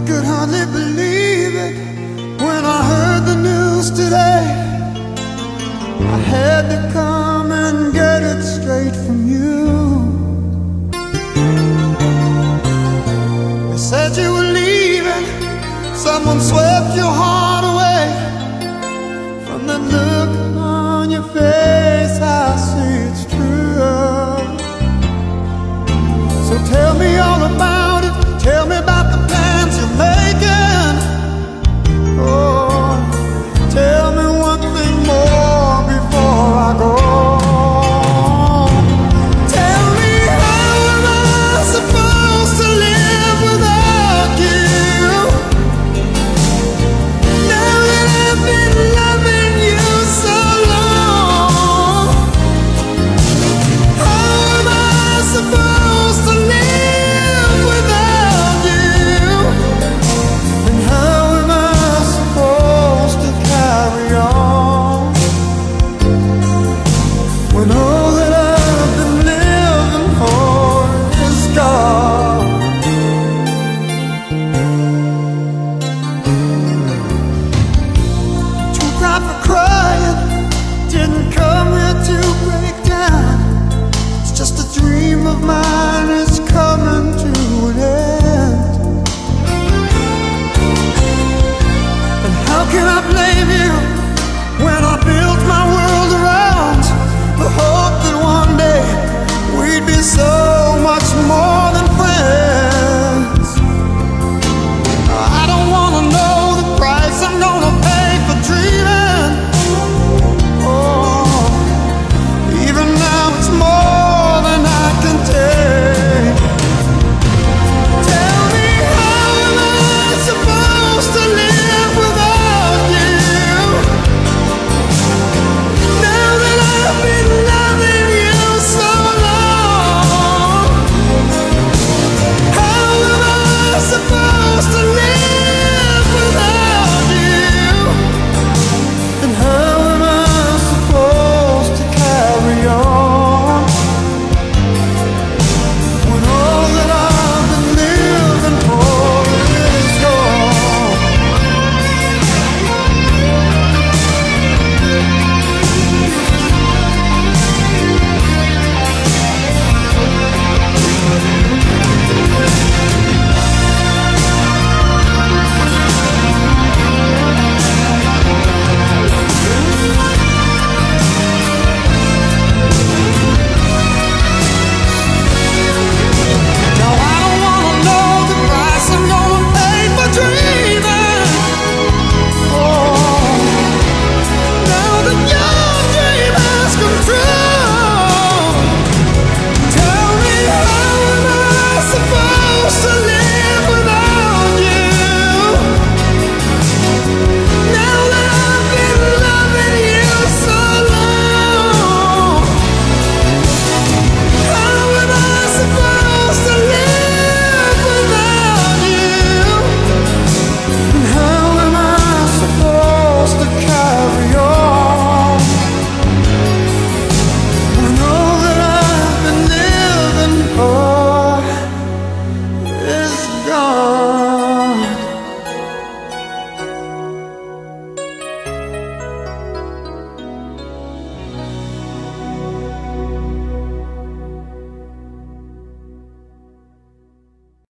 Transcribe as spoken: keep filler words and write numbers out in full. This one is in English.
could hardly believe it when I heard the news today. I had to come and get it straight from you. They said you were leaving, someone swept your heart away. From that look on your face, I see it's true. So tell me all about it, tell me about the plans you're making. Oh, tell me one thing more before I go. Tell me, how am I supposed to live without you? Now that I've been loving you so long, how am I supposed to live without you? And how am I supposed to carry on when all that I've been living for is gone? Too proud for crying, didn't come here to break down. It's just a dream of mine, it's coming to an end. And how can I blame you